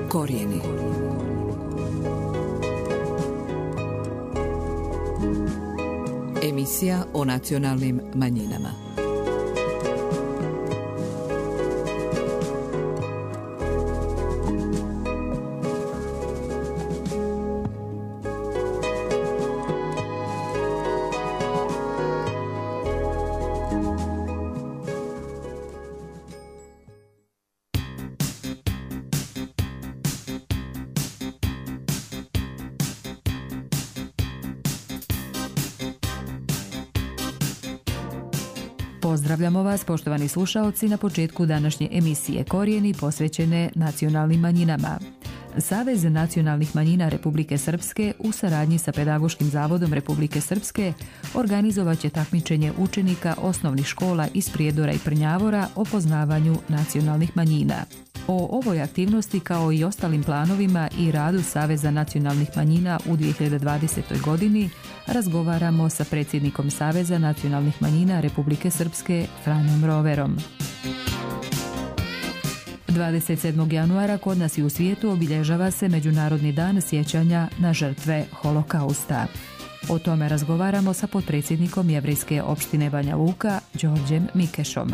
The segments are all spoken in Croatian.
Korijeni. Emisija o nacionalnim manjinama. Pozdravljamo vas, poštovani slušaoci, na početku današnje emisije Korijeni posvećene nacionalnim manjinama. Savez nacionalnih manjina Republike Srpske u saradnji sa Pedagoškim zavodom Republike Srpske organizovat će takmičenje učenika osnovnih škola iz Prijedora i Prnjavora o poznavanju nacionalnih manjina. O ovoj aktivnosti kao i ostalim planovima i radu Saveza nacionalnih manjina u 2020. godini razgovaramo sa predsjednikom Saveza nacionalnih manjina Republike Srpske Franjom Roverom. 27. januara kod nas i u svijetu obilježava se Međunarodni dan sjećanja na žrtve Holokausta. O tome razgovaramo sa potpredsjednikom Jevrejske opštine Banja Luka Đorđem Mikešom.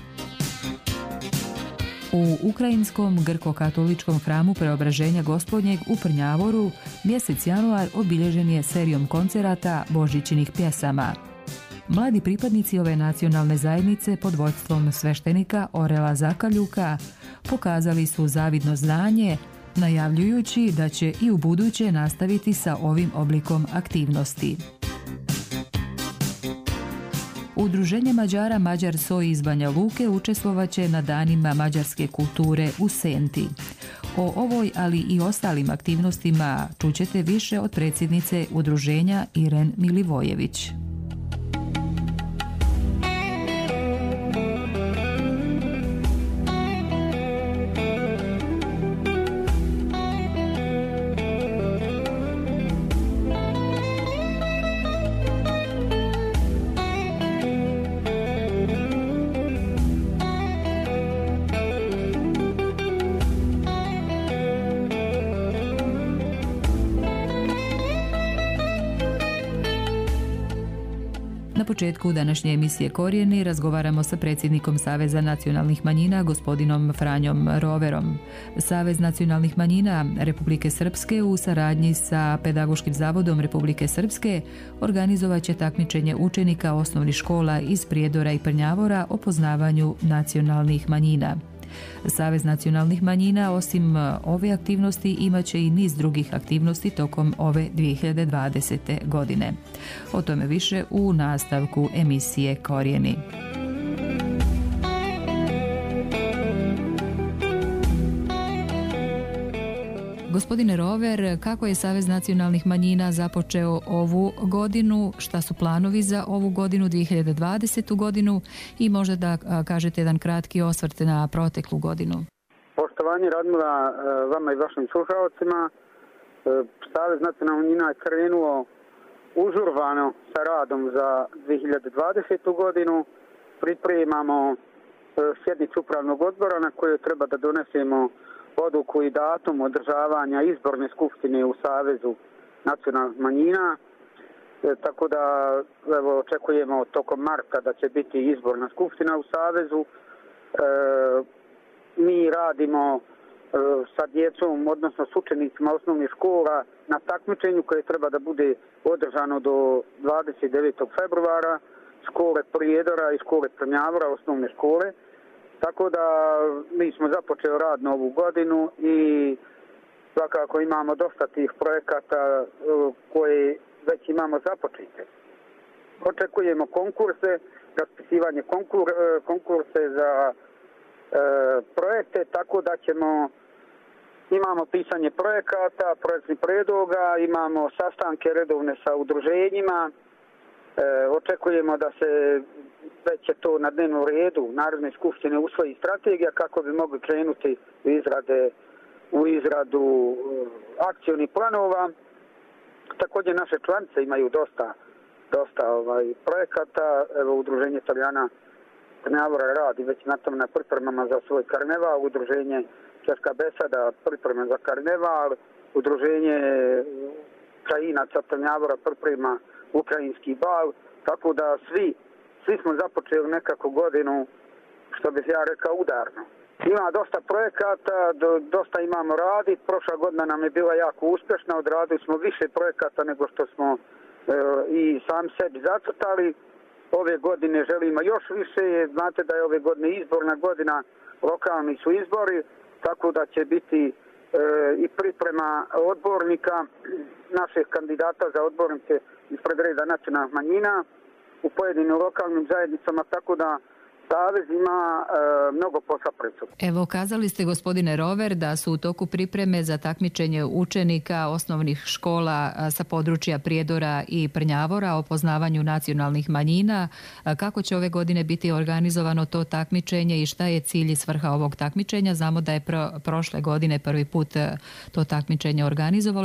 U ukrajinskom grko-katoličkom hramu Preobraženja Gospodnjeg u Prnjavoru mjesec januar obilježen je serijom koncerata božićnih pjesama. Mladi pripadnici ove nacionalne zajednice pod vodstvom sveštenika Orela Zakaljuka pokazali su zavidno znanje, najavljujući da će i u buduće nastaviti sa ovim oblikom aktivnosti. Udruženje Mađara Mađar Soj iz Banja Luke učestvovaće na danima mađarske kulture u Senti. O ovoj, ali i ostalim aktivnostima čućete više od predsjednice udruženja Iren Milivojević. Na početku današnje emisije Korijeni razgovaramo sa predsjednikom Saveza nacionalnih manjina gospodinom Franjom Roverom. Savez nacionalnih manjina Republike Srpske u saradnji sa Pedagoškim zavodom Republike Srpske organizovat će takmičenje učenika osnovnih škola iz Prijedora i Prnjavora o poznavanju nacionalnih manjina. Savez nacionalnih manjina osim ove aktivnosti imaće i niz drugih aktivnosti tokom ove 2020. godine. O tome više u nastavku emisije Korijeni. Gospodine Rover, kako je Savez nacionalnih manjina započeo ovu godinu, šta su planovi za ovu godinu, 2020. godinu i možda da kažete jedan kratki osvrt na proteklu godinu? Poštovanje Radmila vama i vašim slušalcima, Savez nacionalnih manjina je krenuo užurvano sa radom za 2020. godinu. Pripremamo sjednicu upravnog odbora na kojoj treba da donesemo odluku i datum održavanja izborne skupštine u Savezu nacionalnih manjina. Tako da očekujemo tokom marta da će biti izborna skupština u Savezu. Mi radimo sa djecom, odnosno s učenicima osnovnih škola na takmičenju koje treba da bude održano do 29. februara, škole Prijedora i škole Prnjavora, osnovne škole. Tako da mi smo započeli rad na ovu godinu i svakako imamo dosta tih projekata koje već imamo započete. Očekujemo konkurse, raspisivanje konkurse za projekte, tako da imamo pisanje projekata, projektnih predloga, imamo sastanke redovne sa udruženjima. Očekujemo da se već je to na dnevnom redu Narodne skupštine usvoji strategija kako bi mogli krenuti u izradu akcionih planova. Također naše članice imaju dosta projekata. Evo, udruženje Italijana Prnjavora radi već na pripremama za svoj karneval, udruženje Česka beseda priprema za karneval, udruženje Krajinaca Trnjavora priprema ukrajinski bal, tako da svi smo započeli nekako godinu, što bih ja rekao, udarno. Ima dosta projekata, dosta imamo raditi. Prošla godina nam je bila jako uspješna, odradili smo više projekata nego što smo i sami sebi zacrtali. Ove godine želimo još više, znate da je ove godine izborna godina, lokalni su izbori, tako da će biti i priprema odbornika, naših kandidata za odbornike ispred reda nacionalnih manjina u pojedinim lokalnim zajednicama, tako da Savez ima mnogo posla pred sobom. Evo, kazali ste, gospodine Rover, da su u toku pripreme za takmičenje učenika osnovnih škola sa područja Prijedora i Prnjavora o poznavanju nacionalnih manjina. Kako će ove godine biti organizovano to takmičenje i šta je cilj i svrha ovog takmičenja? Znamo da je prošle godine prvi put to takmičenje organizovalo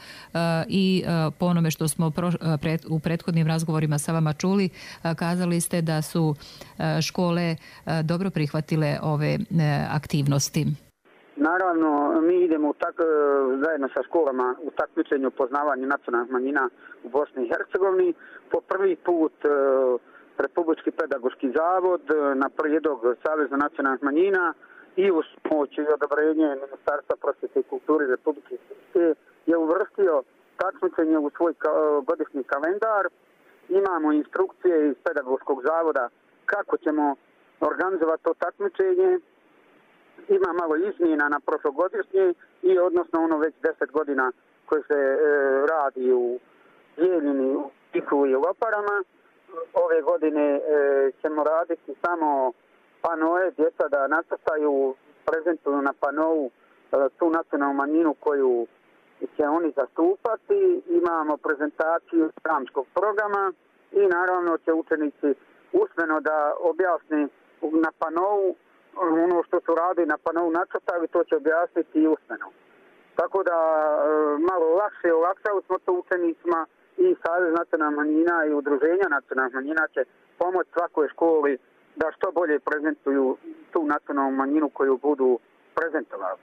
i po onome što smo u prethodnim razgovorima sa vama čuli, kazali ste da su škole dobro prihvatile ove aktivnosti. Naravno, mi idemo zajedno sa školama u takmičenju poznavanju nacionalnih manjina u Bosni i Hercegovini. Po prvi put Republički pedagoški zavod na prijedlog Saveza nacionalnih manjina i uz pomoć i odobrenje Ministarstva prosvjete i kulture Republike Srpske je uvrstio takmičenje u svoj godišnji kalendar. Imamo instrukcije iz pedagoškog zavoda kako ćemo organizovati to takmičenje. Ima malo izmjena na prošlogodišnje i odnosno ono već 10 godina koje se radi u Bijeljini, u Tiklu i u Loparama. Ove godine ćemo raditi samo panoe, djeca da nacrtaju, prezentuju na panovu tu nacionalnu manjinu koju će oni zastupati. Imamo prezentaciju dramskog programa i naravno će učenici usmeno da objasni na panovu ono što su radili na panovu nacrtali, to će objasniti i usmeno. Tako da malo lakše olakšali smo to učenicima i Savez nacionalnih manjina i udruženja nacionalnih manjina će pomoći svakoj školi da što bolje prezentuju tu nacionalnu manjinu koju budu prezentovali.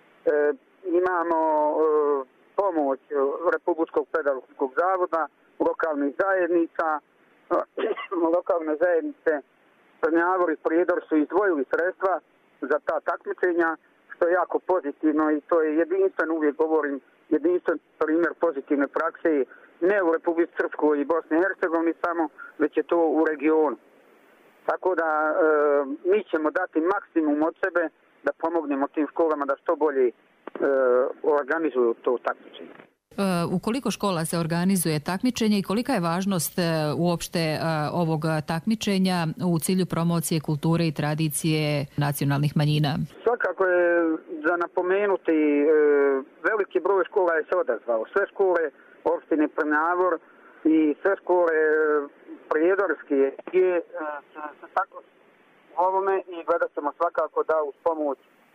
Imamo pomoć Republičkog pedagoškog zavoda, lokalnih zajednica. Lokalne zajednice Trnjavor i Prijedor su izdvojili sredstva za ta takmičenja, što je jako pozitivno i to je jedinstven, uvijek govorim, jedinstven primjer pozitivne prakse, ne u Republici Srpskoj i Bosni i Hercegovini samo, već je to u regionu. Tako da mi ćemo dati maksimum od sebe da pomognemo tim školama da što bolje organizuju to takmičenje. U koliko škola se organizuje takmičenje i kolika je važnost uopšte ovog takmičenja u cilju promocije kulture i tradicije nacionalnih manjina? Svakako je za napomenuti, veliki broj škola je se odazvao. Sve škole opštine Prnjavor i sve škole prijedorske se tako u ovome i gledat ćemo svakako da uz pomoć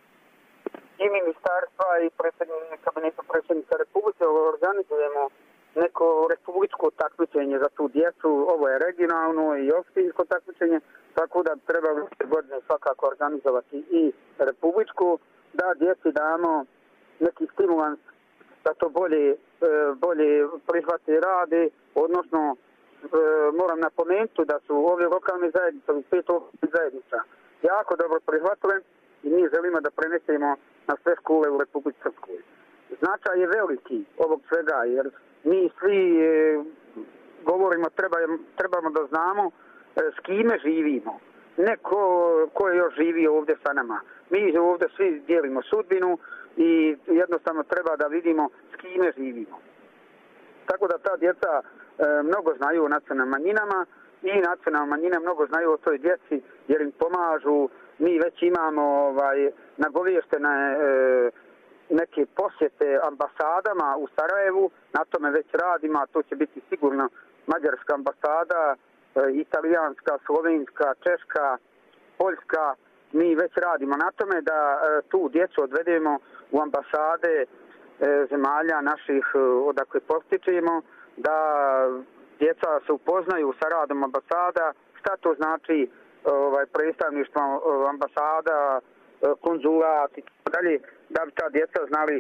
i ministarstva i kabineta predsjednika Republike organizujemo neko republičko takmičenje za tu djecu. Ovo je regionalno i opštinsko takmičenje, tako da treba godine svakako organizovati i republičko, da djeci damo neki stimulans da to bolje prihvate i rade, odnosno moram napomenuti da su ove lokalne zajednice, 5 lokalnih zajednica, jako dobro prihvatile i mi želimo da prenesemo na sve škole u Republici Srpskoj. Značaj je veliki ovog svega, jer mi svi govorimo, trebamo da znamo s kime živimo. Ne ko je još živio ovdje sa nama. Mi ovdje svi dijelimo sudbinu i jednostavno treba da vidimo s kime živimo. Tako da ta djeca mnogo znaju o nacionalnim manjinama i nacionalne manjine mnogo znaju o toj djeci jer im pomažu. Mi već imamo nagovještene neke posjete ambasadama u Sarajevu, na tome već radimo, a to će biti sigurno mađarska ambasada, italijanska, slovenska, češka, poljska. Mi već radimo na tome da tu djecu odvedemo u ambasade zemalja naših odakle postičemo, da djeca se upoznaju sa radom ambasada, šta to znači predstavništvo ambasada konzulat i dalje, da bi ta djeca znali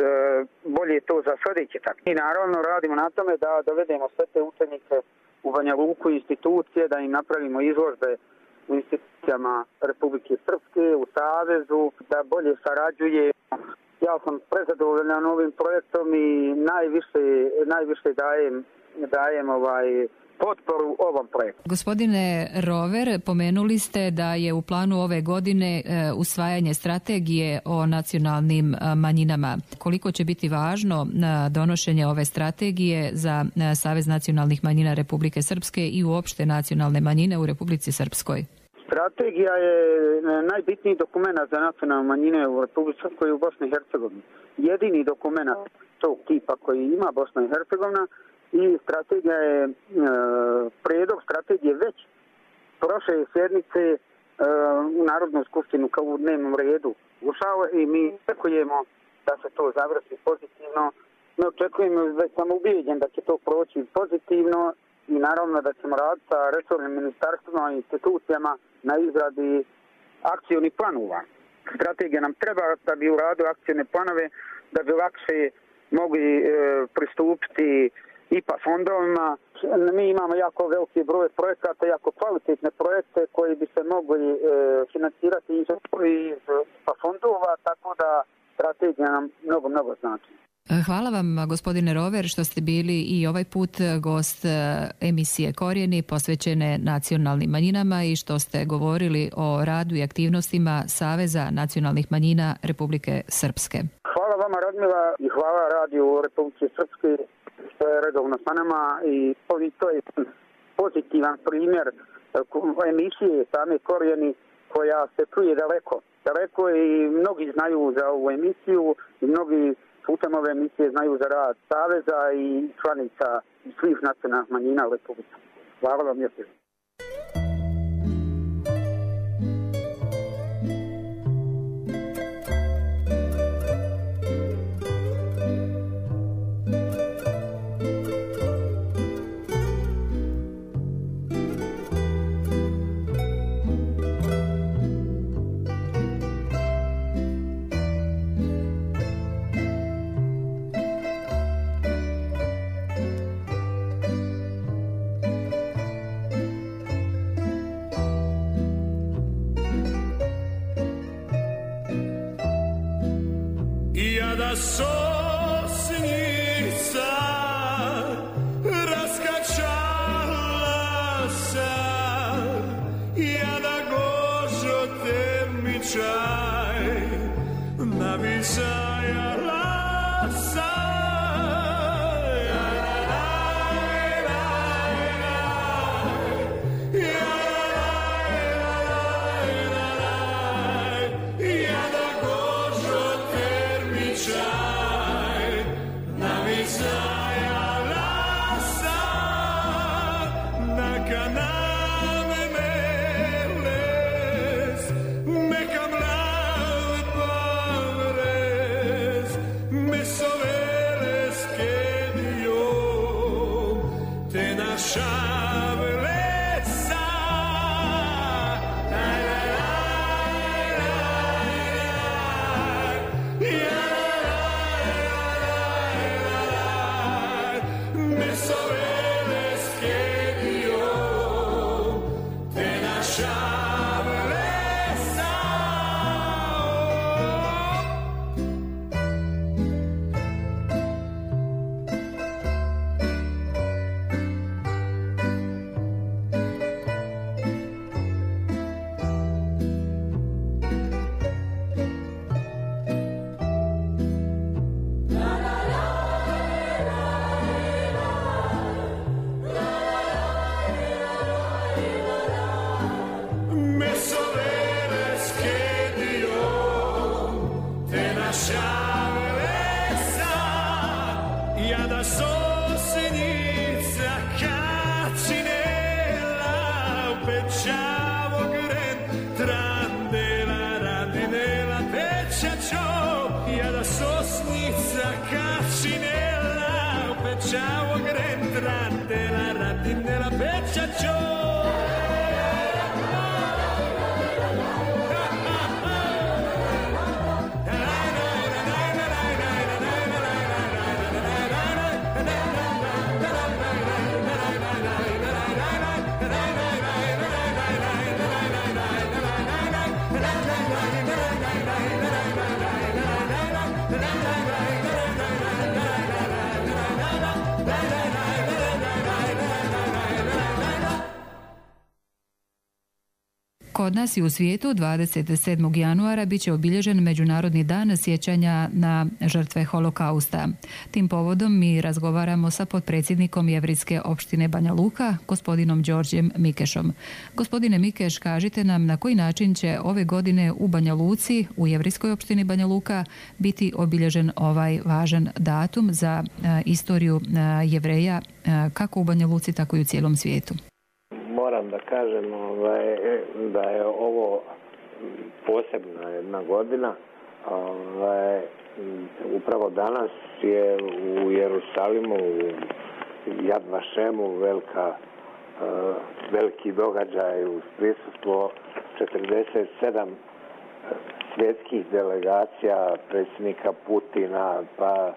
bolje to za sljedeće. I naravno radimo na tome da dovedemo sve te učenike u Banja Luku institucije, da im napravimo izložbe u institucijama Republike Srpske, u Savezu, da bolje sarađuje. Ja sam prezadovoljan ovim projektom i najviše dajem potporu ovom projektu. Gospodine Rover, pomenuli ste da je u planu ove godine usvajanje strategije o nacionalnim manjinama. Koliko će biti važno donošenje ove strategije za Savez nacionalnih manjina Republike Srpske i uopšte nacionalne manjine u Republici Srpskoj? Strategija je najbitniji dokument za nacionalne manjine u Republici Srpskoj i u Bosni i Hercegovini. Jedini dokument tog tipa koji ima Bosna i Hercegovina. I strategija je, prijedlog strategije već prošle sjednice u Narodnu skupštinu kao u dnevnom redu ušao i mi očekujemo da se to završi pozitivno. Mi očekujemo, već sam ubijeđen da će to proći pozitivno i naravno da ćemo raditi sa resornim ministarstvima i institucijama na izradi akcijnih planova. Strategija nam treba da bi u radu akcijne planove, da bi lakše mogli pristupiti IPA fondovima. Mi imamo jako veliki broj projekata, jako kvalitetne projekte koji bi se mogli financirati iz IPA fondova, tako da strategija nam mnogo znači. Hvala vam, gospodine Rover, što ste bili i ovaj put gost emisije Korijeni posvećene nacionalnim manjinama i što ste govorili o radu i aktivnostima Saveza nacionalnih manjina Republike Srpske. Hvala vama, Radmila, i hvala Radiju Republike Srpske što je redovno sa nama i to je pozitivan primjer emisije same Korijeni koja se čuje daleko i mnogi znaju za ovu emisiju i mnogi putem ove emisije znaju za rad Saveza i članica svih nacionalnih manjina u Republici. Hvala vam još. Sosnica raskačala se, jada gožo termičaj navizajala se. Kod nas i u svijetu 27. januara bit će obilježen Međunarodni dan sjećanja na žrtve holokausta. Tim povodom mi razgovaramo sa potpredsjednikom Jevrejske opštine Banja Luka, gospodinom Đorđem Mikešom. Gospodine Mikeš, kažite nam na koji način će ove godine u Banja Luci, u Jevrejskoj opštini Banja Luka, biti obilježen ovaj važan datum za istoriju Jevreja, kako u Banja Luci, tako i u cijelom svijetu. Moram da kažem da je ovo posebna jedna godina. Upravo danas je u Jerusalimu, u Yad Vašemu, veliki događaj uz prisustvo 47 svjetskih delegacija, predsjednika Putina, pa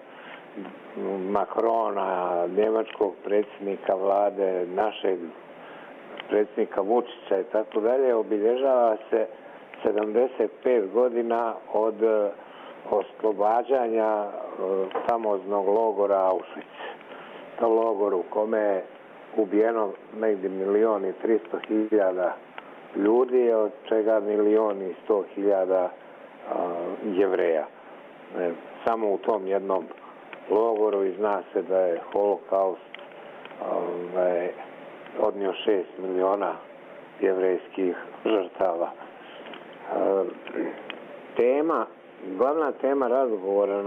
Makrona, njemačkog predsjednika vlade, našeg predsjednika Vučića i tako dalje. Obilježava se 75 godina od oslobađanja famoznog logora Auschwitz. To logor u kome je ubijeno negdje 1.300.000 ljudi, od čega 1.100.000 Jevreja. Samo u tom jednom logoru i zna se da je holokaust odnio 6 miliona jevrejskih žrtava. Glavna tema razgovora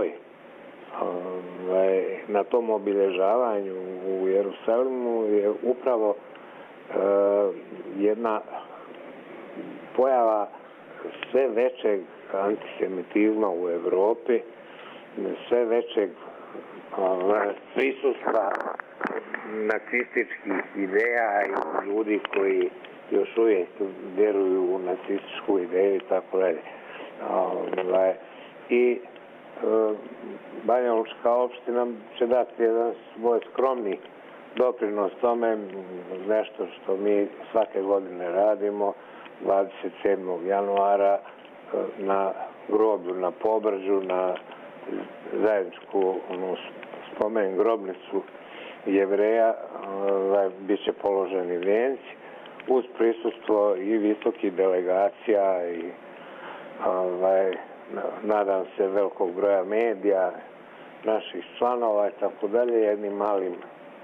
na tom obilježavanju u Jerusalimu je upravo jedna pojava sve većeg antisemitizma u Europi, sve većeg prisustva nacističkih ideja i ljudi koji još uvijek vjeruju u nacističku ideju i tako dalje. I Banja Lučka opština će dati jedan svoj skromni doprinos tome, nešto što mi svake godine radimo 27. januara na groblju, na Pobrđu, na zajedničku spomen grobnicu Jevreja, bit će položeni vijenci uz prisustvo i visokih delegacija i nadam se velikog broja medija, naših članova i tako dalje, jednim malim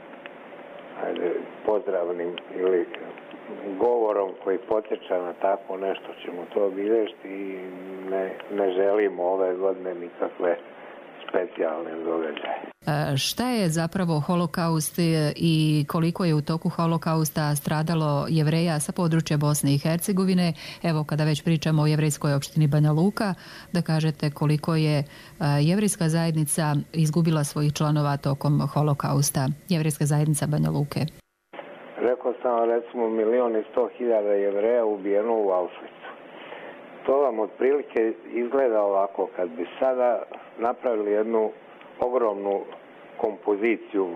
pozdravnim ili govorom koji podsjeća na tako nešto ćemo to obilježiti i ne želimo ove godine nikakve specijalne događaje. Šta je zapravo holokaust i koliko je u toku holokausta stradalo Jevreja sa područja Bosne i Hercegovine? Evo, kada već pričamo o Jevrejskoj opštini Banja Luka, da kažete koliko je jevrejska zajednica izgubila svojih članova tokom holokausta, Jevrejska zajednica Banja Luke. Rekao sam, recimo 1.100.000 Jevreja ubijeno u Auschwitzu. To vam otprilike izgleda ovako, kad bi sada napravili jednu ogromnu kompoziciju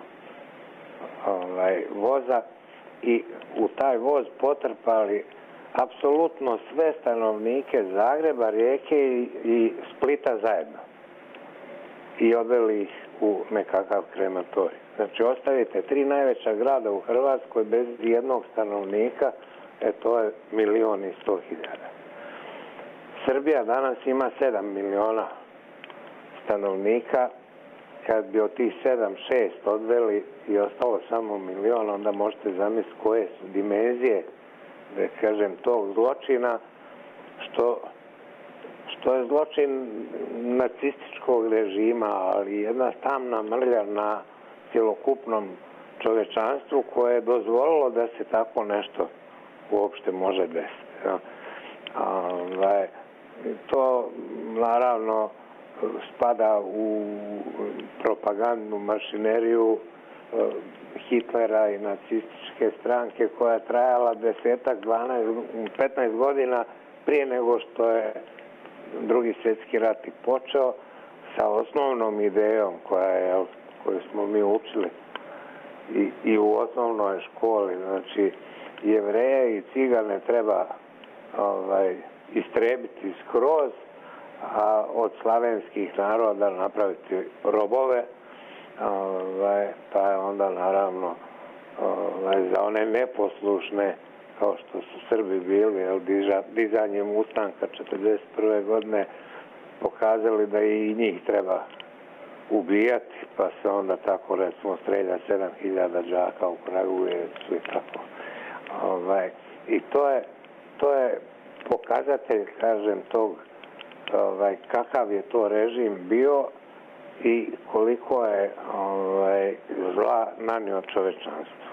voza i u taj voz potrpali apsolutno sve stanovnike Zagreba, Rijeke i Splita zajedno i odveli ih u nekakav krematorij. Znači, ostavite 3 najveća grada u Hrvatskoj bez jednog stanovnika, to je 1.100.000. Srbija danas ima 7 miliona stanovnika. Kad bi od tih 7-6 odveli i ostalo samo 1 milion, onda možete zamisliti koje su dimenzije, da kažem, tog zločina, što je zločin nacističkog režima, ali jedna tamna mrlja na cjelokupnom čovečanstvu koje je dozvolilo da se tako nešto uopšte može desiti. To naravno spada u propagandnu mašineriju Hitlera i nacističke stranke koja je trajala 15 godina prije nego što je Drugi svjetski rat i počeo, sa osnovnom idejom koju smo mi učili i u osnovnoj školi. Znači, Jevreje i Cigane treba istrebiti skroz, a od slavenskih naroda napraviti robove, pa je onda naravno za one neposlušne kao što su Srbi bili, dizanjem ustanka 1941. godine pokazali da i njih treba ubijati, pa se onda tako recimo strelja 7000 đaka u Kragujevcu i tako. I to je pokazatelj, kažem, tog kakav je to režim bio i koliko je zla nanio čovečanstvu.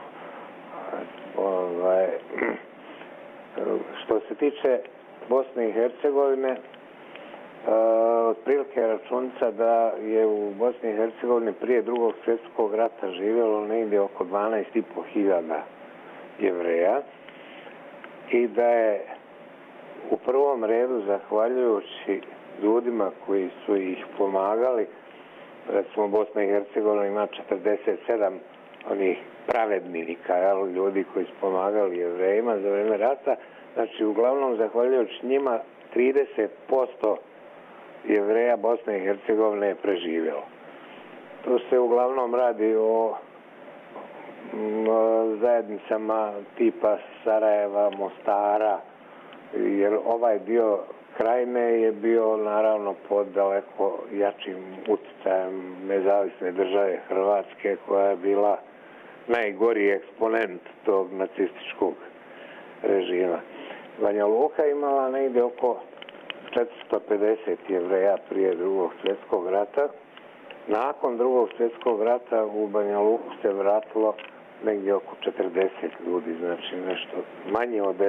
Što se tiče Bosne i Hercegovine, otprilike računica da je u Bosni i Hercegovini prije Drugog svjetskog rata živjelo negdje oko 12.500 Jevreja i da je u prvom redu, zahvaljujući ljudima koji su ih pomagali, recimo Bosna i Hercegovina ima 47 onih pravednika, ljudi koji su pomagali Jevrejima za vrijeme rata, znači uglavnom zahvaljujući njima 30% Jevreja Bosne i Hercegovine je preživjelo. To se uglavnom radi o zajednicama tipa Sarajeva, Mostara, jer ovaj dio Krajine je bio naravno pod daleko jačim utjecajem nezavisne države Hrvatske, koja je bila najgori eksponent tog nacističkog režima. Banja Luka imala negdje oko 450 Jevreja prije Drugog svjetskog rata. Nakon Drugog svjetskog rata u Banja Luku se vratilo negdje oko 40 ljudi, znači nešto manje od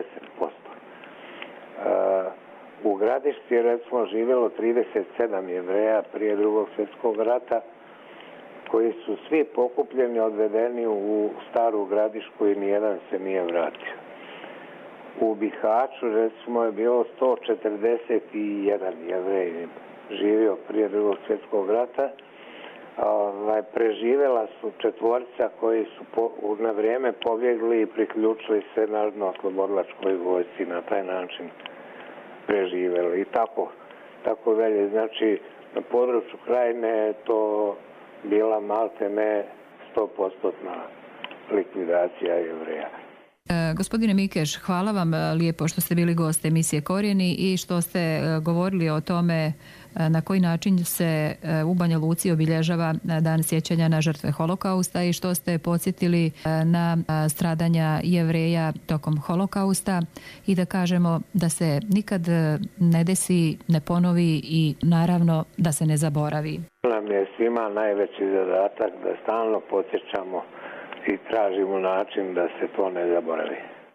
10%. U Gradišci je recimo živjelo 37 Jevreja prije Drugog svjetskog rata, koji su svi pokupljeni, odvedeni u Staru Gradišku i nijedan se nije vratio. U Bihaću recimo je bilo 141 Jevrej živio prije Drugog svjetskog rata. Preživjela su 4 koji su na vrijeme pobjegli i priključili se Narodno-oslobodilačkoj vojsci, na taj način preživjeli i tako dalje. Znači, na području Krajine je to bila maltene 100% likvidacija Jevreja. Gospodine Mikeš, hvala vam lijepo što ste bili gost emisije Korijeni i što ste govorili o tome na koji način se u Banja Luci obilježava Dan sjećanja na žrtve Holokausta i što ste podsjetili na stradanja Jevreja tokom Holokausta i da kažemo da se nikad ne desi, ne ponovi i naravno da se ne zaboravi. Nam je svima najveći zadatak da stalno podsjećamo i tražimo način da se to ne zaboravi.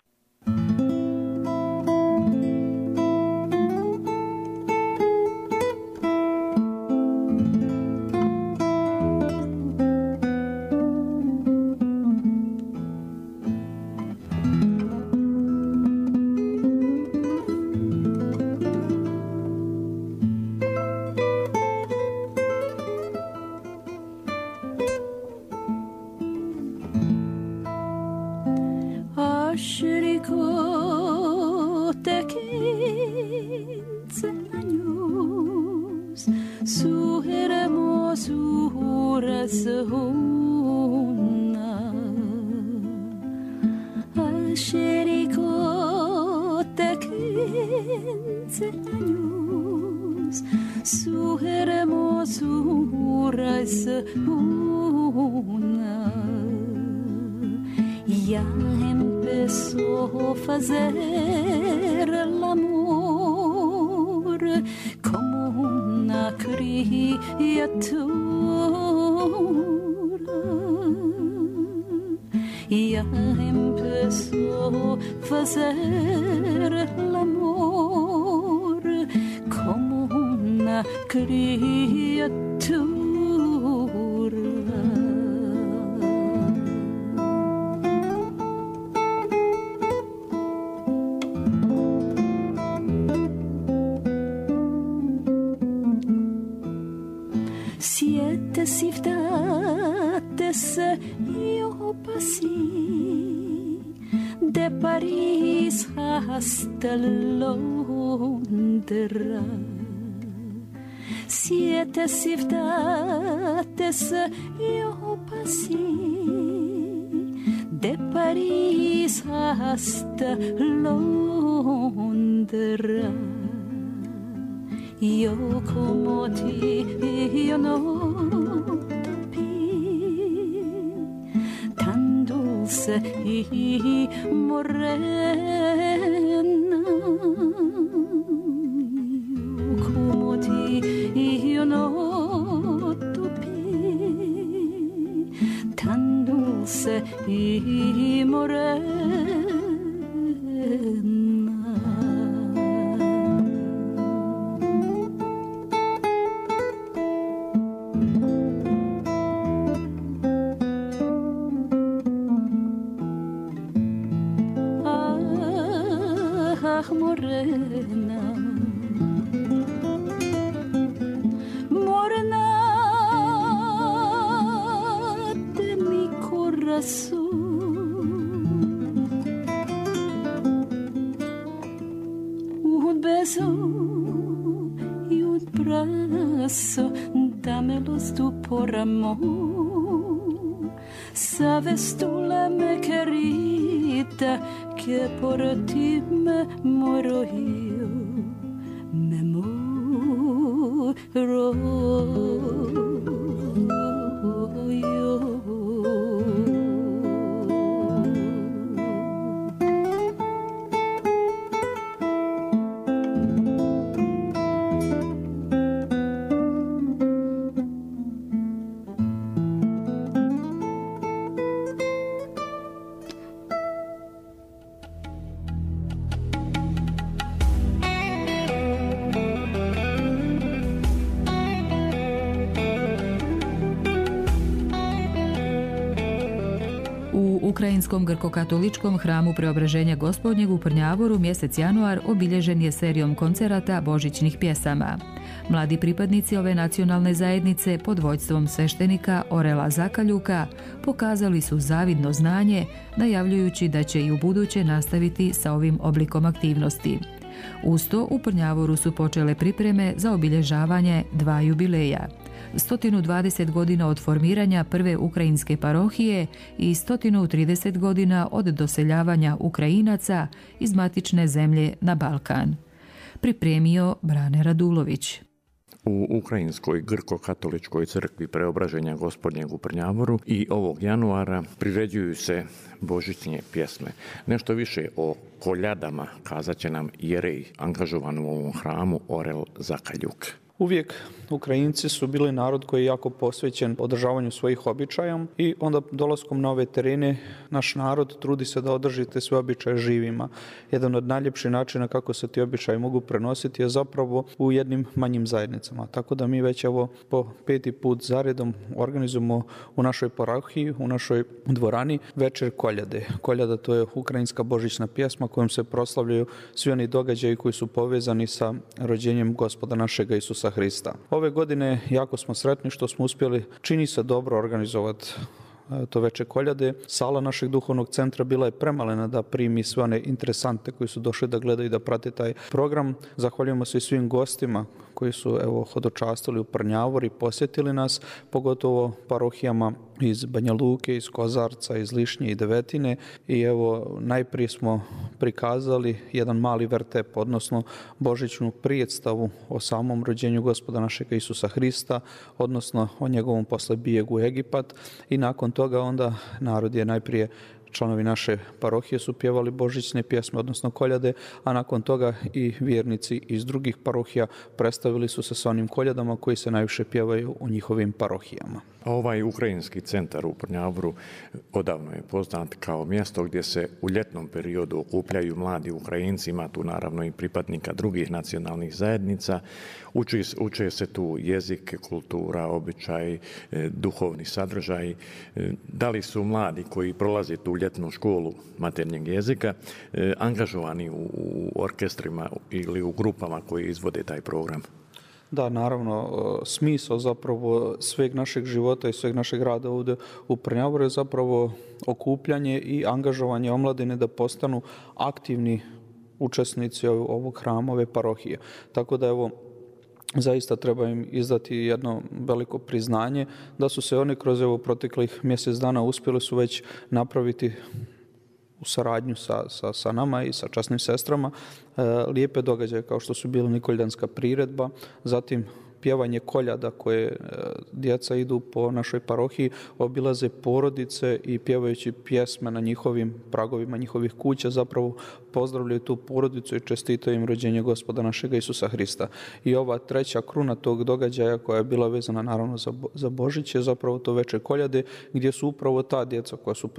Siete siftates io passi de Paris hasta Londra. Io como ti io no tan dulce y morena, como ti io no topi, tan dulce y morena. Morena, morena de mi corazón, un beso y un brazo, dámelos tú por amor. Sabes tú la me querida que por ti me muero yo, me muero yo. U Ukrajinskom grko-katoličkom hramu Preobraženja Gospodnjeg u Prnjavoru mjesec januar obilježen je serijom koncerata božićnih pjesama. Mladi pripadnici ove nacionalne zajednice pod vođstvom sveštenika Orela Zakaljuka pokazali su zavidno znanje, najavljujući da će i u buduće nastaviti sa ovim oblikom aktivnosti. Uz to u Prnjavoru su počele pripreme za obilježavanje dva jubileja. 120 godina od formiranja prve ukrajinske parohije i 130 godina od doseljavanja Ukrajinaca iz matične zemlje na Balkan. Pripremio Brane Radulović. U Ukrajinskoj grko-katoličkoj crkvi Preobraženja Gospodnjeg u Prnjavoru i ovog januara priređuju se božićne pjesme. Nešto više o koljadama kazat će nam jerej angažovan u ovom hramu Orel Zakaljuk. Uvijek Ukrajinci su bili narod koji je jako posvećen održavanju svojih običaja i onda dolaskom na ove terene naš narod trudi se da održi te sve običaje živima. Jedan od najljepših načina kako se ti običaji mogu prenositi je zapravo u jednim manjim zajednicama. Tako da mi već evo po 5. put zaredom organizujemo u našoj parohiji, u našoj dvorani večer koljade. Koljada to je ukrajinska božićna pjesma kojom se proslavljaju svi oni događaji koji su povezani sa rođenjem Gospoda našega Isusa Hrista. Ove godine jako smo sretni što smo uspjeli, čini se, dobro organizovati to veče koljade. Sala našeg duhovnog centra bila je premalena da primi sve one interesante koji su došli da gledaju i da prate taj program. Zahvaljujemo se i svim gostima koji su hodočastili u Prnjavor i posjetili nas, pogotovo parohijama iz Banja Luke, iz Kozarca, iz Lišnje i Devetine. I najprije smo prikazali jedan mali vertep, odnosno božićnu predstavu o samom rođenju Gospoda našega Isusa Hrista, odnosno o njegovom posle bijegu u Egipat. I nakon toga onda narod je najprije, članovi naše parohije su pjevali božićne pjesme, odnosno koljade, a nakon toga i vjernici iz drugih parohija predstavili su se s onim koljadama koji se najviše pjevaju u njihovim parohijama. Ovaj ukrajinski centar u Prnjavoru odavno je poznat kao mjesto gdje se u ljetnom periodu okupljaju mladi Ukrajinci, ima tu naravno i pripadnika drugih nacionalnih zajednica. Uče se tu jezik, kultura, običaj, duhovni sadržaj. Da li su mladi koji prolaze tu ljetnu školu maternjeg jezika angažovani u orkestrima ili u grupama koji izvode taj program? Da, naravno, smisao zapravo sveg našeg života i sveg našeg rada ovdje u Prnjavoru je zapravo okupljanje i angažovanje omladine da postanu aktivni učesnici ovog hrama, ove parohije. Tako da zaista treba im izdati jedno veliko priznanje da su se oni kroz proteklih mjesec dana uspjeli su već napraviti u saradnju sa nama i sa časnim sestrama lijepe događaje kao što su bila Nikoljanska priredba, zatim pjevanje koljada koje djeca idu po našoj parohiji, obilaze porodice i pjevajući pjesme na njihovim pragovima njihovih kuća zapravo pozdravljaju tu porodicu i čestitaju im rođenje Gospoda našega Isusa Hrista. I ova treća kruna tog događaja koja je bila vezana naravno za Božić je zapravo to veče koljade gdje su upravo ta djeca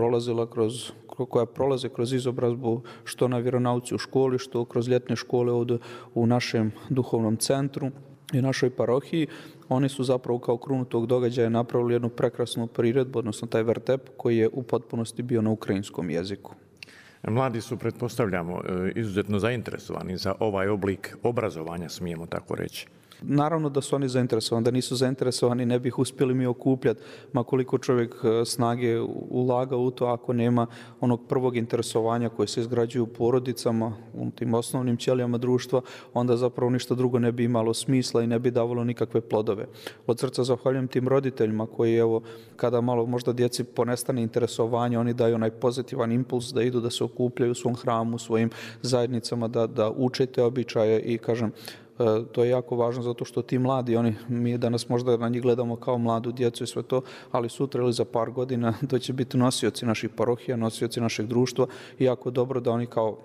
koja prolaze kroz izobrazbu što na vjeronauci u školi, što kroz ljetne škole ovdje u našem duhovnom centru i našoj parohiji, oni su zapravo kao krunu tog događaja napravili jednu prekrasnu priredbu, odnosno taj vertep koji je u potpunosti bio na ukrajinskom jeziku. Mladi su, pretpostavljamo, izuzetno zainteresovani za ovaj oblik obrazovanja, smijemo tako reći. Naravno da su oni zainteresovani, da nisu zainteresovani ne bi ih uspjeli mi okupljati, ma koliko čovjek snage ulaga u to ako nema onog prvog interesovanja koje se izgrađuju u porodicama, u tim osnovnim ćelijama društva, onda zapravo ništa drugo ne bi imalo smisla i ne bi davalo nikakve plodove. Od srca zahvaljujem tim roditeljima koji evo kada malo možda djeci ponestane interesovanja, oni daju onaj pozitivan impuls da idu da se okupljaju u svom hramu, u svojim zajednicama, da uče te običaje i kažem, to je jako važno zato što ti mladi, mi danas možda na njih gledamo kao mladu djecu i sve to, ali sutra ili za par godina to će biti nosioci naših parohija, nosioci našeg društva i jako dobro da oni kao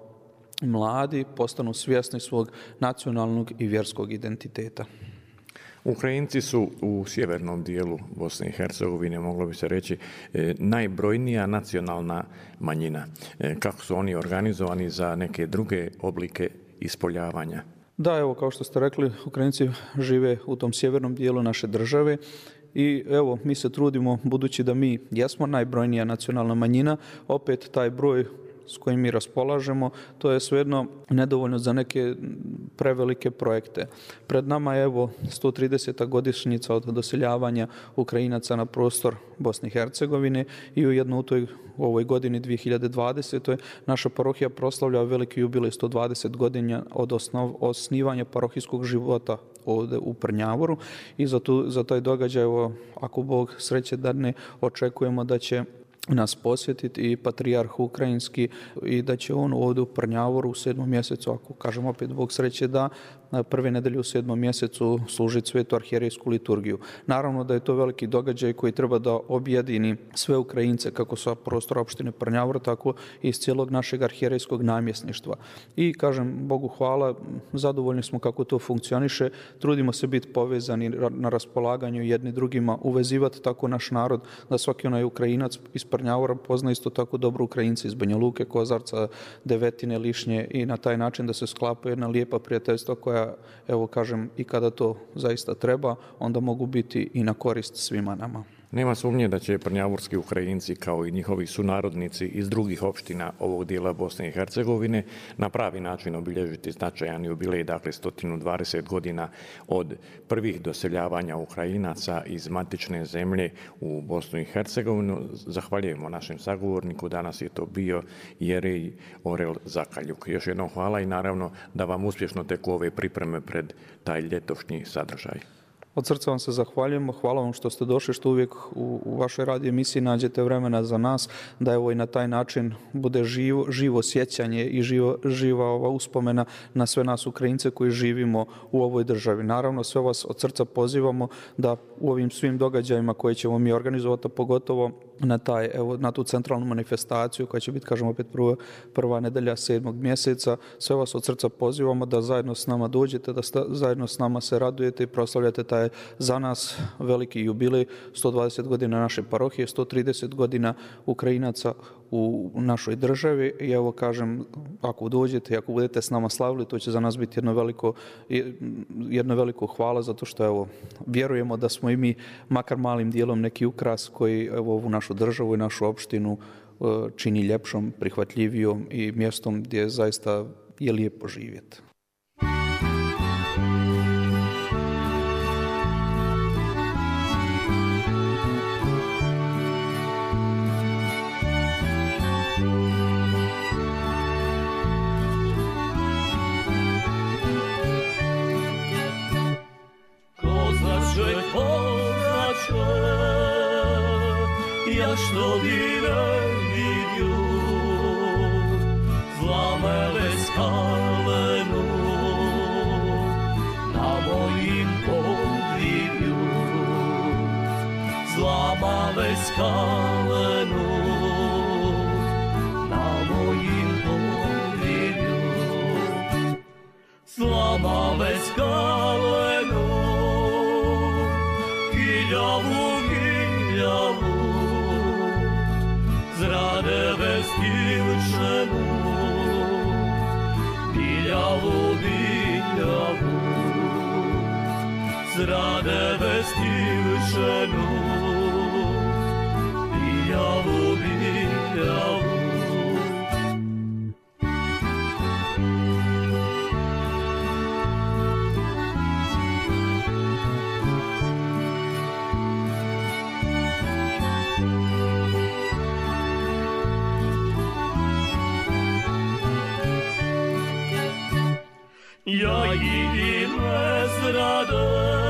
mladi postanu svjesni svog nacionalnog i vjerskog identiteta. Ukrajinci su u sjevernom dijelu Bosne i Hercegovine, moglo bi se reći, najbrojnija nacionalna manjina. Kako su oni organizovani za neke druge oblike ispoljavanja? Da, evo, kao što ste rekli, Ukrajinci žive u tom sjevernom dijelu naše države i evo, mi se trudimo, budući da mi jesmo najbrojnija nacionalna manjina, opet taj broj s kojim mi raspolažemo, to je svejedno nedovoljno za neke prevelike projekte. Pred nama je evo 130. godišnjica od doseljavanja Ukrajinaca na prostor Bosne i Hercegovine i ujedno u ovoj godini 2020. naša parohija proslavlja veliki jubilej 120 godina od osnivanja parohijskog života ovdje u Prnjavoru i za taj događaj, evo, ako Bog sreće dadne, očekujemo da će nas posjetiti i patrijarh ukrajinski i da će on ovdje u Prnjavoru u 7. mjesecu, ako kažem opet Bog sreće da, prve nedelje u 7. mjesecu služiti svetu arhijerejsku liturgiju. Naravno da je to veliki događaj koji treba da objedini sve Ukrajince kako sa prostora opštine Prnjavor, tako i iz cijelog našeg arhijerejskog namjesništva. I kažem Bogu hvala, zadovoljni smo kako to funkcioniše, trudimo se biti povezani na raspolaganju jedni drugima, uvezivati tako naš narod da svaki onaj Ukrajinac iz Prnjavora pozna isto tako dobro Ukrajinci iz Banja Luke, Kozarca, Devetine, Lišnje i na taj način da se sklapa jedna lijepa prijateljstva koja, evo kažem, i kada to zaista treba, onda mogu biti i na korist svima nama. Nema sumnje da će prnjavorski Ukrajinci kao i njihovi sunarodnici iz drugih opština ovog dijela Bosne i Hercegovine na pravi način obilježiti značajan jubilej, dakle 120 godina od prvih doseljavanja Ukrajinaca iz matične zemlje u Bosnu i Hercegovinu. Zahvaljujemo našem sagovorniku, danas je to bio Jerej Orel Zakaljuk. Još jednom hvala i naravno da vam uspješno teku ove pripreme pred taj ljetošnji sadržaj. Od srca vam se zahvaljujemo, hvala vam što ste došli, što uvijek u vašoj radio emisiji nađete vremena za nas, da evo i na taj način bude živo sjećanje i živa ova uspomena na sve nas Ukrajince koji živimo u ovoj državi. Naravno, sve vas od srca pozivamo da u ovim svim događajima koje ćemo mi organizovati, pogotovo na tu centralnu manifestaciju koja će biti, kažem opet, prva nedelja 7. mjeseca, sve vas od srca pozivamo da zajedno s nama dođete, da zajedno s nama se radujete i proslavljate taj za nas veliki jubilej, 120 godina naše parohije, 130 godina Ukrajinaca u našoj državi i evo kažem, ako dođete i ako budete s nama slavili, to će za nas biti jedno veliko hvala, zato što evo, vjerujemo da smo i mi makar malim dijelom neki ukras koji evo, ovu našu državu i našu opštinu čini ljepšom, prihvatljivijom i mjestom gdje zaista je lijepo živjeti. Ja što bi ne vidio skalenu, na mojim podivlju, zlamave skalenu, na mojim podivlju, zlamave skalenu, kiljavu, zrade vestivčenu, biljavu, zrade vestivčenu, biljavu. Ja idem zrade,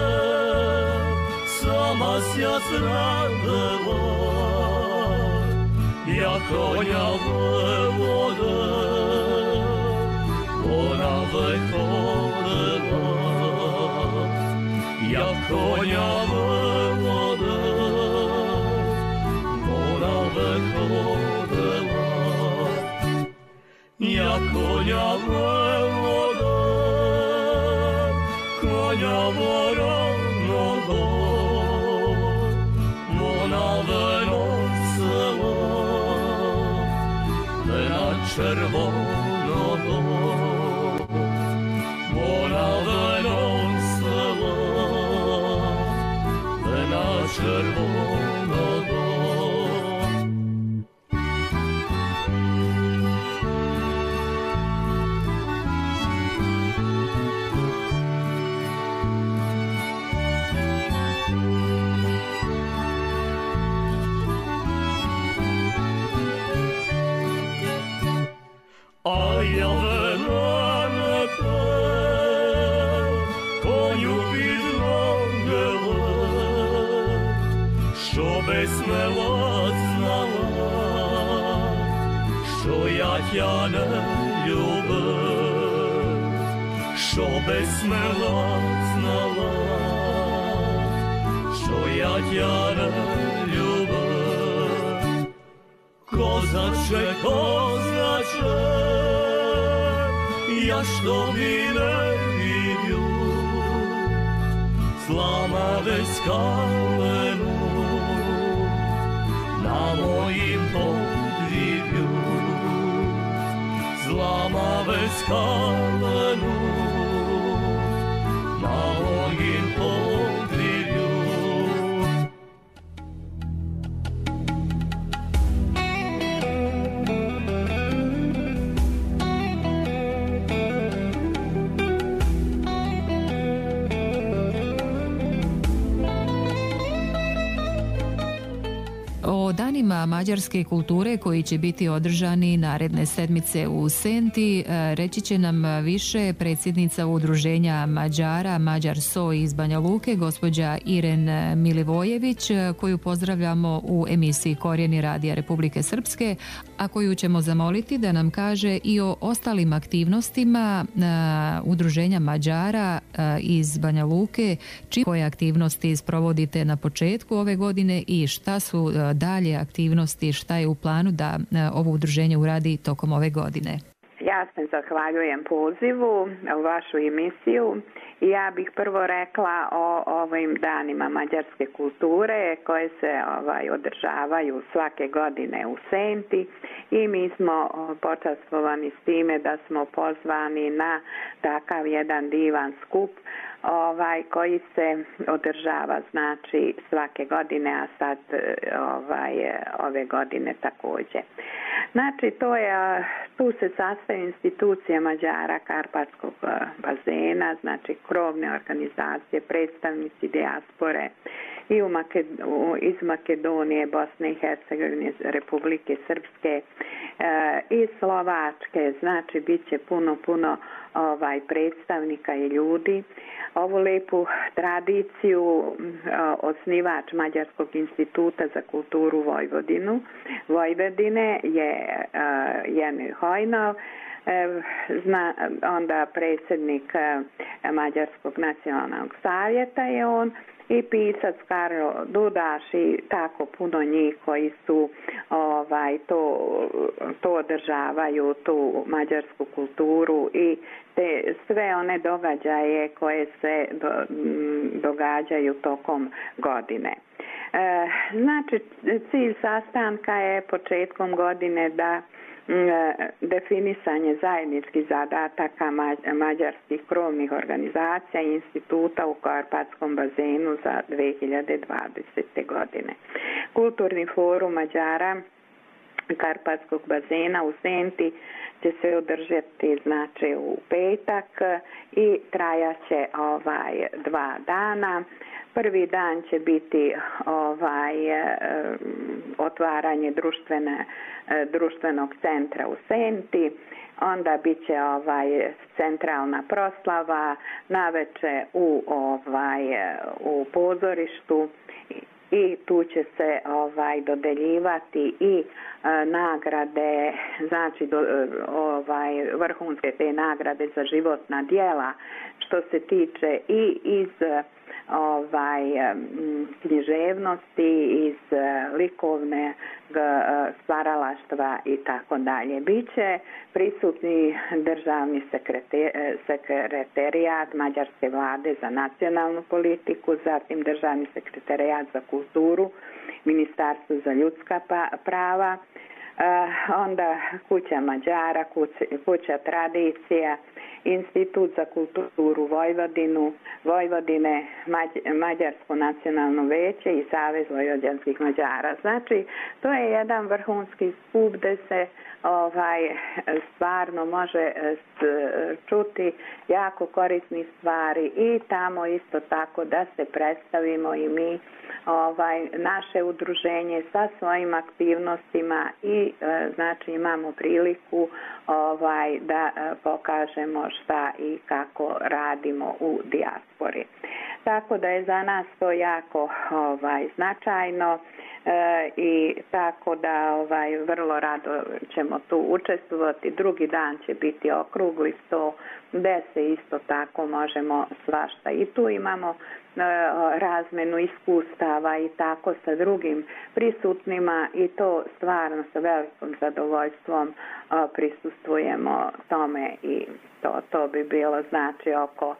sama sja zradila, ja konja vode, ona vychodila, ja konja vode, ona vychodila, ja konja vode, konja voronogo, ona vynosila, na červonogo, ona vynosila, na červonogo. A ja venate, konju izlogele, što besmela znala, što ja tja ne ljubim, što besmela znala, što ja tja ne ljubim. Kozače, ja što mi ne vidio, zlamave skalenu, na mojim podivlju, zlamave skalenu, na mojim podivlju. O danima mađarske kulture koji će biti održani naredne sedmice u Senti reći će nam više predsjednica Udruženja Mađara Mađar So iz Banja Luke, gospođa Iren Milivojević, koju pozdravljamo u emisiji Korijeni radija Republike Srpske, a koju ćemo zamoliti da nam kaže i o ostalim aktivnostima Udruženja Mađara iz Banja Luke, koje aktivnosti sprovodite na početku ove godine i šta su dalje aktivnosti, šta je u planu da ovo udruženje uradi tokom ove godine. Ja se zahvaljujem pozivu u vašu emisiju i ja bih prvo rekla o ovim danima mađarske kulture koje se održavaju svake godine u Senti i mi smo počastvovani s time da smo pozvani na takav jedan divan skup koji se održava znači svake godine, a sad ove godine također. Znači tu se sastoji institucija Mađara Karpatskog bazena, znači krovne organizacije, predstavnici dijaspore i iz Makedonije, Bosne i Hercegovine, Republike Srpske i Slovačke, znači bit će puno predstavnika i ljudi. Ovu lepu tradiciju osnivač Mađarskog instituta za kulturu Vojvodine je Jen Hojnov, Onda predsjednik Mađarskog nacionalnog savjeta je on, i pisac Karlo Dudaš i tako puno njih koji su to održavaju, tu mađarsku kulturu i te sve one događaje koje se događaju tokom godine. Znači, cilj sastanka je početkom godine da definisanje zajedničkih zadataka mađarskih krovnih organizacija i instituta u Karpatskom bazenu za 2020. godine. Kulturni forum Mađara Karpatskog bazena u Senti će se održati znači u petak i trajaće 2 dana. Prvi dan će biti otvaranje društvenog centra u Senti, onda bit će centralna proslava naveče u pozorištu i tu će se dodeljivati i nagrade, znači vrhunske te nagrade za životna djela što se tiče i iz književnosti, iz likovne stvaralaštva i tako dalje. Biće prisutni državni sekretarijat Mađarske vlade za nacionalnu politiku, zatim državni sekretarijat za kulturu, Ministarstvo za ljudska prava, onda Kuća Mađara, Kuća tradicija, Institut za kulturu Vojvodine, Mađarsko nacionalno veće i Savez vojvođanskih Mađara. Znači, to je jedan vrhunski skup gdje se stvarno može čuti jako korisnih stvari i tamo isto tako da se predstavimo i mi naše udruženje sa svojim aktivnostima i znači imamo priliku da pokažemo šta i kako radimo u dijaspori. Tako da je za nas to jako značajno i tako da vrlo rado ćemo tu učestvovati. Drugi dan će biti okrugli sto gdje se isto tako možemo svašta. I tu imamo razmenu iskustava i tako sa drugim prisutnima i to stvarno sa velikom zadovoljstvom prisustvujemo tome i to bi bilo znači oko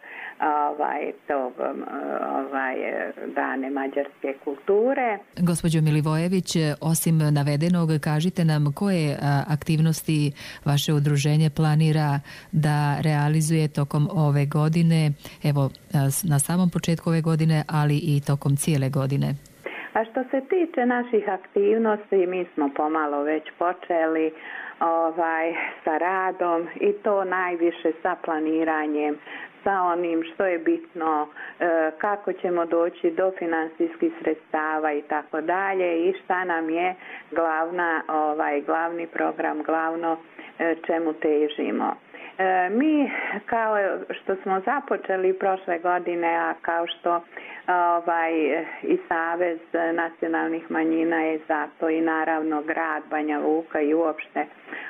Dane mađarske kulture. Gospođo Milivojević, osim navedenog, kažite nam koje aktivnosti vaše udruženje planira da realizuje tokom ove godine, evo na samom početku ove godine, ali i tokom cijele godine. A što se tiče naših aktivnosti, mi smo pomalo već počeli sa radom i to najviše sa planiranjem, sa onim što je bitno, kako ćemo doći do financijskih sredstava i tako dalje i šta nam je glavni program, glavno čemu težimo. Mi kao što smo započeli prošle godine, a kao što i Savez nacionalnih manjina je zato i naravno grad Banja Luka i uopšte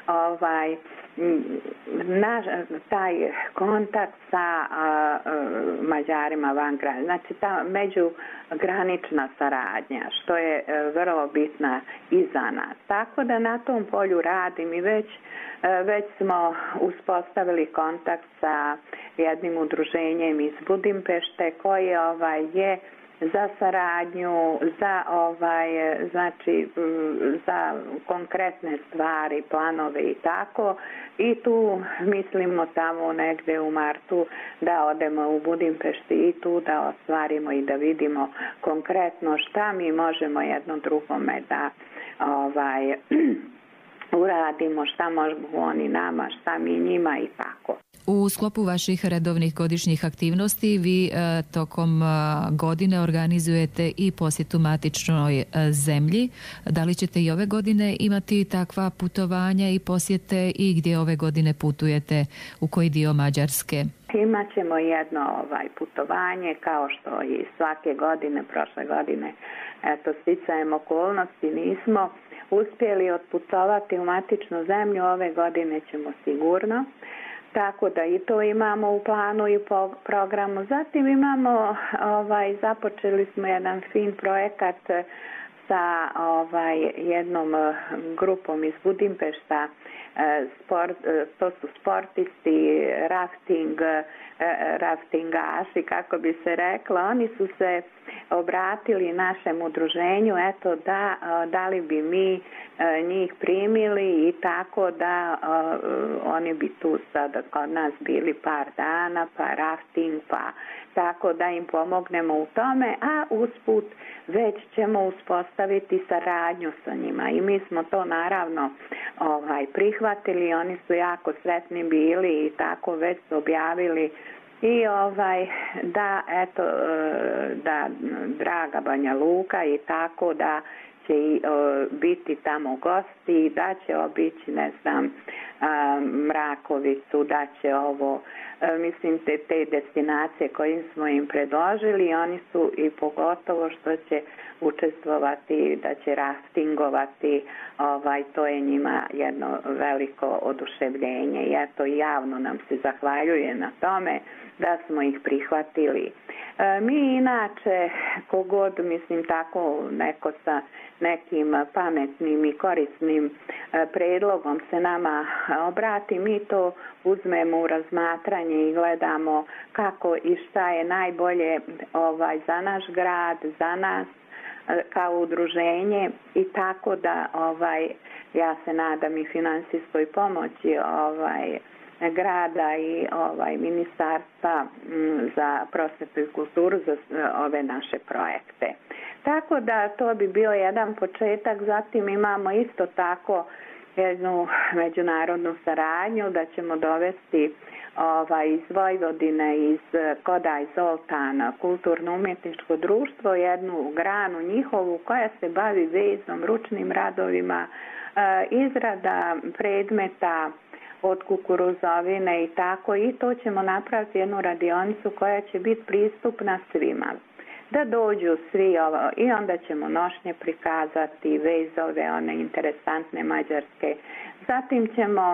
taj kontakt sa Mađarima van grada, znači ta međugranična saradnja što je vrlo bitna i za nas. Tako da na tom polju radim i već smo uspostavili kontakt sa jednim udruženjem iz Budimpešte koje je za saradnju, za konkretne stvari, planove i tako. I tu mislimo tamo negdje u martu da odemo u Budimpešti i tu da ostvarimo i da vidimo konkretno šta mi možemo jedno drugome da uradimo, šta mogu oni nama, šta mi njima i tako. U sklopu vaših redovnih godišnjih aktivnosti vi tokom godine organizujete i posjetu matičnoj zemlji. Da li ćete i ove godine imati takva putovanja i posjete i gdje ove godine putujete, u koji dio Mađarske? Imat ćemo jedno putovanje kao što i svake godine, prošle godine, sticajem okolnosti nismo uspjeli otputovati u matičnu zemlju, ove godine ćemo sigurno. Tako da i to imamo u planu i programu. Zatim imamo, započeli smo jedan fin projekat sa jednom grupom iz Budimpešta, to su sportisti, raftingaši, kako bi se rekla. Oni su se obratili našem udruženju, eto da li bi mi njih primili i tako da oni bi tu sada kod nas bili par dana, pa rafting, pa tako da im pomognemo u tome, a usput već ćemo uspostaviti saradnju sa njima i mi smo to naravno prihvatili, oni su jako sretni bili i tako već su objavili i da draga Banja Luka i tako da će biti tamo gosti, da će obići, ne znam, Mrakovicu, da će mislim te destinacije koje smo im predložili, oni su i pogotovo što će učestvovati, da će raftingovati, to je njima jedno veliko oduševljenje i eto javno nam se zahvaljuje na tome da smo ih prihvatili. Mi inače, kogod, mislim tako neko sa nekim pametnim i korisnim predlogom se nama obrati, mi to uzmemo u razmatranje i gledamo kako i šta je najbolje za naš grad, za nas kao udruženje i tako da ja se nadam i finansijskoj pomoći grada i ministarstva za prosvetu i kulturu za ove naše projekte. Tako da to bi bio jedan početak, zatim imamo isto tako jednu međunarodnu saradnju da ćemo dovesti iz Vojvodine, iz Kodaj Zoltana, kulturno-umjetničko društvo, jednu granu njihovu koja se bavi vezom, ručnim radovima, izrada predmeta od kukuruzovine i tako, i to ćemo napraviti jednu radionicu koja će biti pristupna svima. Da dođu svi i onda ćemo nošnje prikazati, vezove, one interesantne mađarske. Zatim ćemo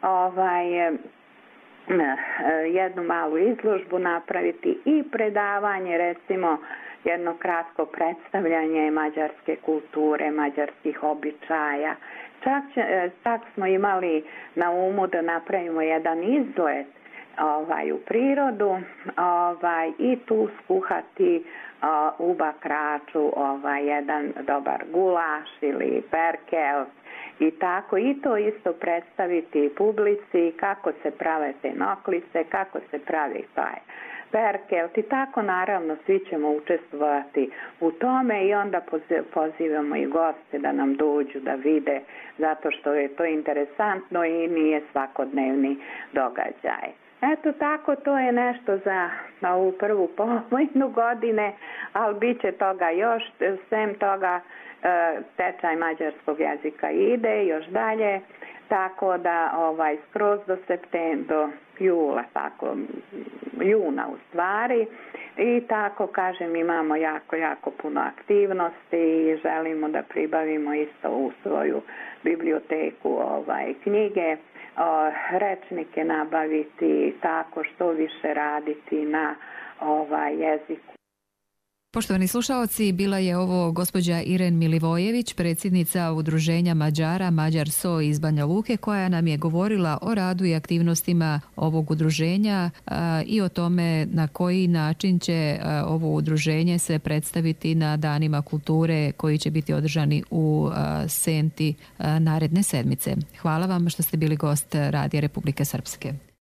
jednu malu izložbu napraviti i predavanje, recimo jedno kratko predstavljanje mađarske kulture, mađarskih običaja. Čak smo imali na umu da napravimo jedan izlet u prirodu i tu skuhati u bakraču jedan dobar gulaš ili perkel i tako, i to isto predstaviti publici kako se prave te noklice, kako se pravi taj perkel i tako, naravno svi ćemo učestvovati u tome i onda pozivamo i goste da nam dođu da vide, zato što je to interesantno i nije svakodnevni događaj. Eto tako, to je nešto za ovu prvu polovinu godine, ali bit će toga još, sem toga tečaj mađarskog jezika ide još dalje, tako da skroz do jula, tako juna u stvari, i tako kažem imamo jako puno aktivnosti i želimo da pribavimo isto u svoju biblioteku knjige, rečnike nabaviti, tako što više raditi na jeziku. Poštovani slušaoci, bila je ovo gospođa Iren Milivojević, predsjednica Udruženja Mađara Mađar So iz Banja Luke, koja nam je govorila o radu i aktivnostima ovog udruženja i o tome na koji način će ovo udruženje se predstaviti na danima kulture koji će biti održani u Senti naredne sedmice. Hvala vam što ste bili gost Radija Republike Srpske.